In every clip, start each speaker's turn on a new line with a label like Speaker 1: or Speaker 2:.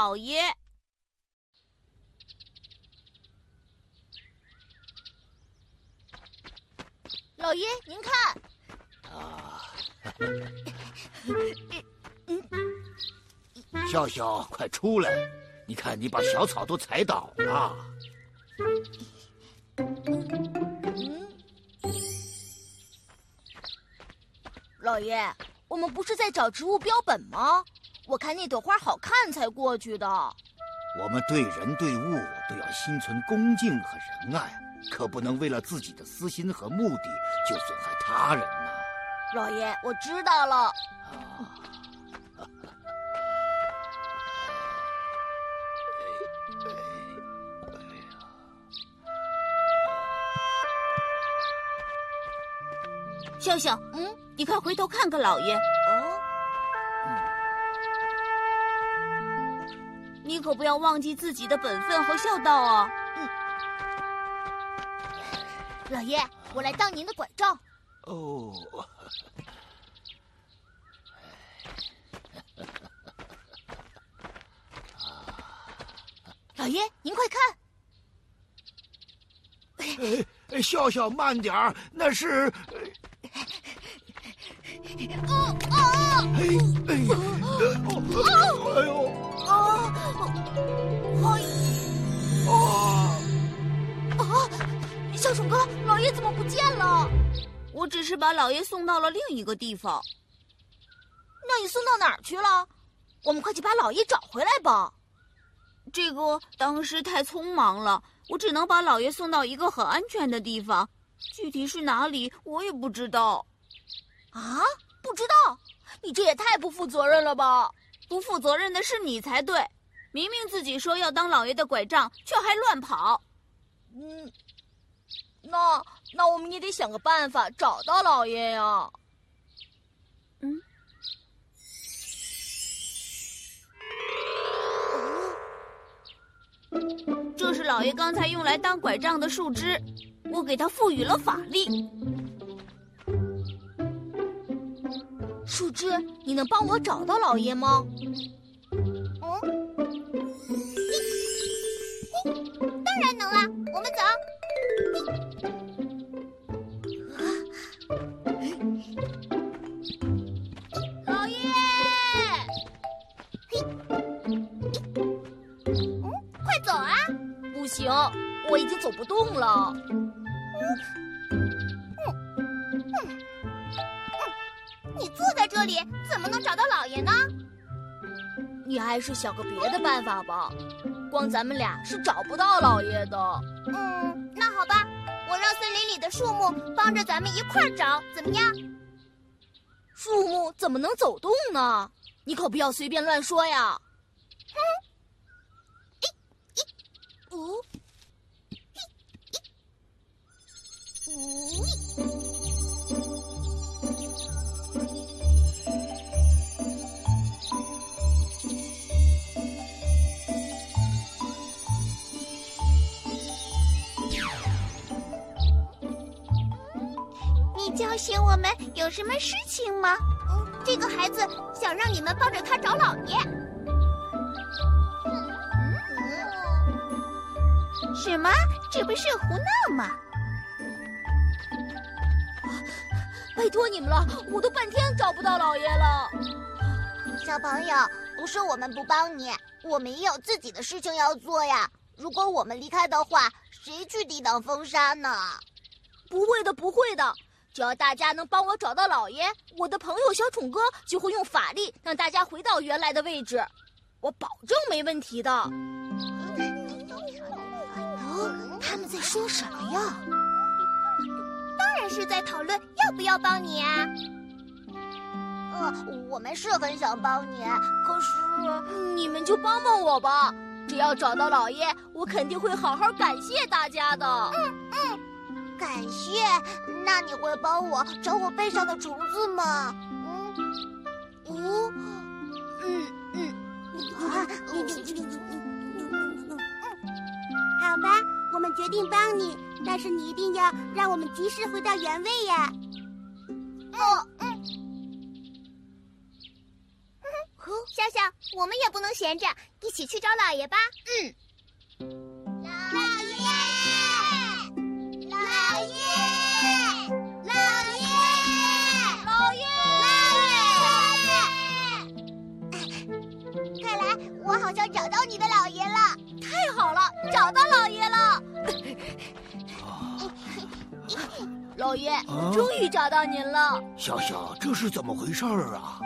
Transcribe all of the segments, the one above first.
Speaker 1: 老爷。
Speaker 2: 老爷，您看。
Speaker 3: 笑笑，快出来！你看，你把小草都踩倒了。
Speaker 2: 老爷，我们不是在找植物标本吗？我看那朵花好看才过去的。
Speaker 3: 我们对人对物都要心存恭敬和仁爱，可不能为了自己的私心和目的就损害他人呐。
Speaker 2: 老爷，我知道了。
Speaker 1: 笑笑，你快回头看看老爷。你可不要忘记自己的本分和孝道啊。
Speaker 2: 老爷，我来当您的拐杖。
Speaker 3: 哦。
Speaker 2: 老爷，您快看。
Speaker 3: 笑笑，慢点儿，那是。
Speaker 2: 小鼠哥，老爷怎么不见了？
Speaker 1: 我只是把老爷送到了另一个地方。
Speaker 2: 那你送到哪儿去了？我们快去把老爷找回来吧。
Speaker 1: 这个当时太匆忙了，我只能把老爷送到一个很安全的地方，具体是哪里我也不知道。
Speaker 2: 啊，不知道？你这也太不负责任了吧！
Speaker 1: 不负责任的是你才对，明明自己说要当老爷的拐杖，却还乱跑。
Speaker 2: 那我们也得想个办法找到老爷呀。
Speaker 1: 这是老爷刚才用来当拐杖的树枝，我给它赋予了法力。
Speaker 2: 树枝，你能帮我找到老爷吗？
Speaker 4: 当然能啊，我们走。
Speaker 2: 老爷！
Speaker 4: 快走啊！
Speaker 2: 不行，我已经走不动了。
Speaker 4: 你坐在这里，怎么能找到老爷呢？
Speaker 2: 你还是想个别的办法吧，光咱们俩是找不到老爷的。
Speaker 4: 那好吧，我让森林里的树木帮着咱们一块儿找，怎么样？
Speaker 2: 树木怎么能走动呢？你可不要随便乱说呀。
Speaker 4: 你教训我们有什么事情吗？这个孩子想让你们帮着他找老爷。什么？这不是胡闹吗？
Speaker 2: 拜托你们了，我都半天找不到老爷了。
Speaker 4: 小朋友，不是我们不帮你，我们也有自己的事情要做呀。如果我们离开的话，谁去抵挡风沙呢？
Speaker 2: 不会的，不会的。只要大家能帮我找到老爷，我的朋友小宠哥就会用法力让大家回到原来的位置，我保证没问题的。
Speaker 4: 他们在说什么呀？当然是在讨论要不要帮你啊。我们是很想帮你，可是
Speaker 2: 你们就帮帮我吧。只要找到老爷，我肯定会好好感谢大家的。
Speaker 4: 感谢？那你会帮我找我背上的虫子吗？
Speaker 5: 好吧，我们决定帮你，但是你一定要让我们及时回到原位呀。
Speaker 4: 小
Speaker 2: 笑，我们也不能闲着，一起去找老爷吧。
Speaker 4: 老爷，老爷，老爷，
Speaker 2: 老爷，
Speaker 4: 看来我好像找到你的老爷了。
Speaker 2: 太好了，找到老爷了！老爷，终于找到您了。
Speaker 3: 笑笑，这是怎么回事啊？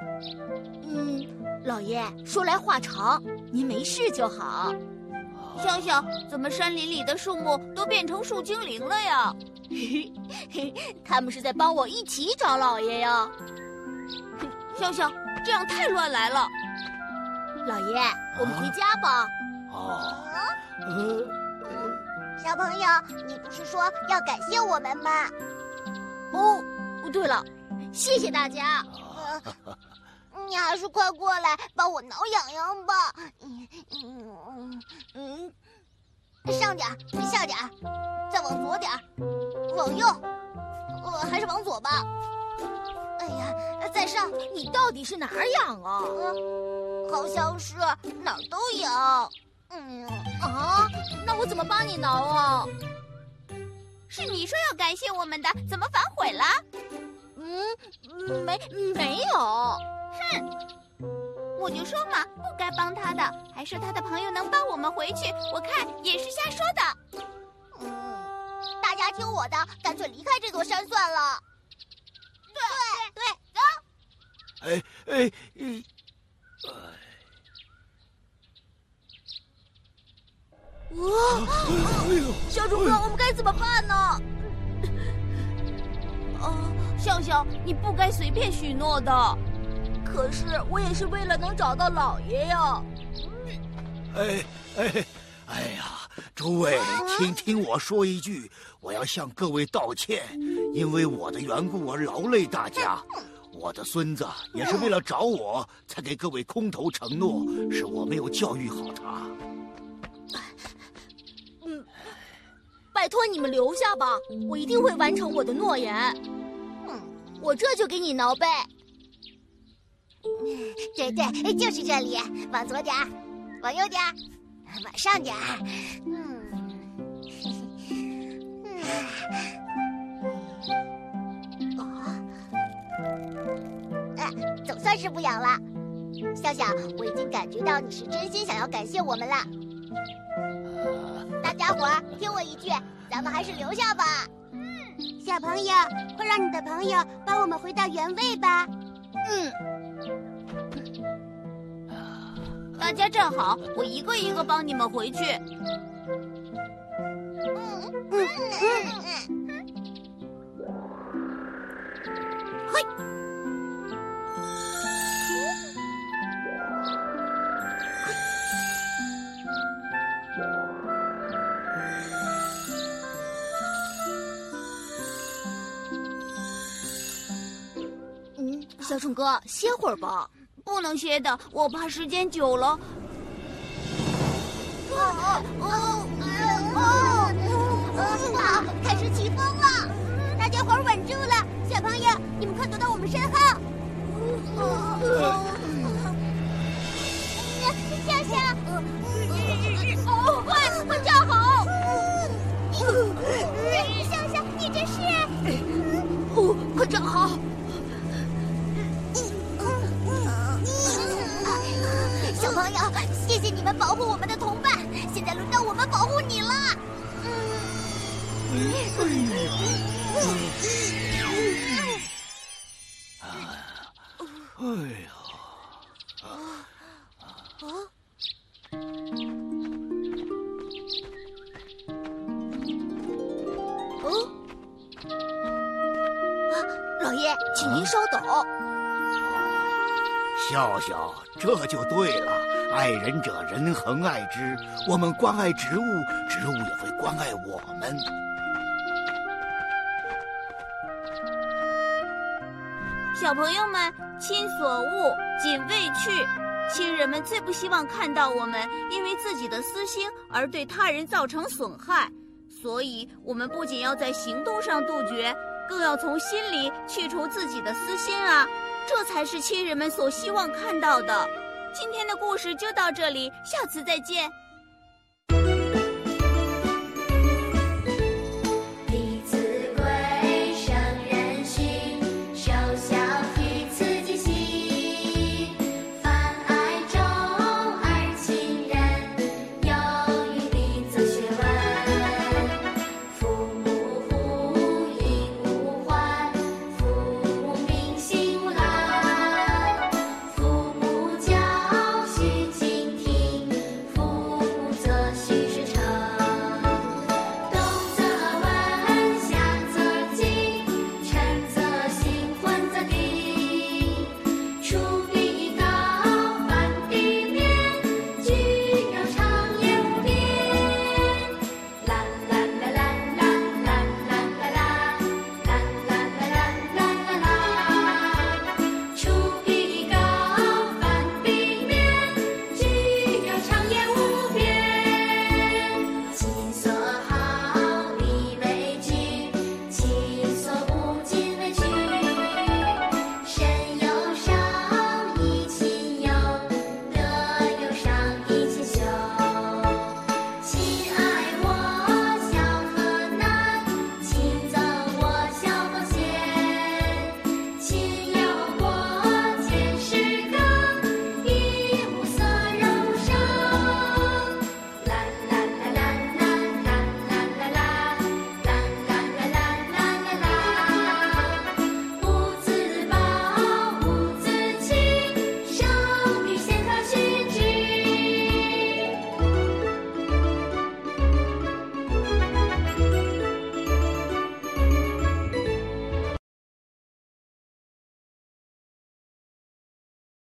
Speaker 2: 老爷，说来话长，您没事就好。
Speaker 1: 笑笑，怎么山林里的树木都变成树精灵了呀？
Speaker 2: 他们是在帮我一起找老爷呀。
Speaker 1: 笑笑，这样太乱来了。
Speaker 2: 老爷，我们回家吧。
Speaker 4: 小朋友，你不是说要感谢我们吗？
Speaker 2: 对了，谢谢大家。
Speaker 4: 你还是快过来帮我挠痒痒吧。上点儿，下点儿，再往左点儿，往右，还是往左吧。哎呀，再上。
Speaker 2: 你到底是哪儿痒啊？
Speaker 4: 好像是哪儿都痒。
Speaker 2: 那我怎么帮你挠啊？
Speaker 1: 是你说要感谢我们的，怎么反悔了？
Speaker 2: 没有。
Speaker 1: 我就说嘛，不该帮他的，还说他的朋友能帮我们回去，我看也是瞎说的。
Speaker 4: 大家听我的，干脆离开这座山算了。对，
Speaker 2: 走。小主哥，我们该怎么办呢？
Speaker 1: 笑笑，你不该随便许诺的。
Speaker 2: 可是我也是为了能找到老爷呀。
Speaker 3: 哎呀，诸位，请听我说一句，我要向各位道歉，因为我的缘故而劳累大家。我的孙子也是为了找我才给各位空头承诺，是我没有教育好他。
Speaker 2: 拜托你们留下吧，我一定会完成我的诺言。我这就给你挠背。
Speaker 4: 对，就是这里，往左点儿，往右点儿，往上点儿。总算是不痒了。笑笑，我已经感觉到你是真心想要感谢我们了。大家伙儿听我一句，咱们还是留下吧。
Speaker 5: 小朋友，快让你的朋友帮我们回到原位吧。
Speaker 1: 大家站好，我一个一个帮你们回去。
Speaker 5: 嘿。
Speaker 2: 小虫哥，歇会儿吧。
Speaker 1: 不能歇的，我怕时间久了。
Speaker 4: 开始起风了！
Speaker 5: 大家伙稳住了，小朋友，你们快躲到我们身后。
Speaker 4: 笑笑，
Speaker 2: 快站好！
Speaker 4: 笑笑，你这是？
Speaker 2: 快站好！
Speaker 4: 小朋友，谢谢你们保护我们的同伴，现在轮到我们保护你了。
Speaker 2: 老爷，请您稍等。
Speaker 3: 笑笑，这就对了。爱人者，人恒爱之。我们关爱植物，植物也会关爱我们。
Speaker 1: 小朋友们，亲所恶，谨未去。亲人们最不希望看到我们因为自己的私心而对他人造成损害，所以我们不仅要在行动上杜绝，更要从心里去除自己的私心啊！这才是亲人们所希望看到的。 今天的故事就到这里，下次再见。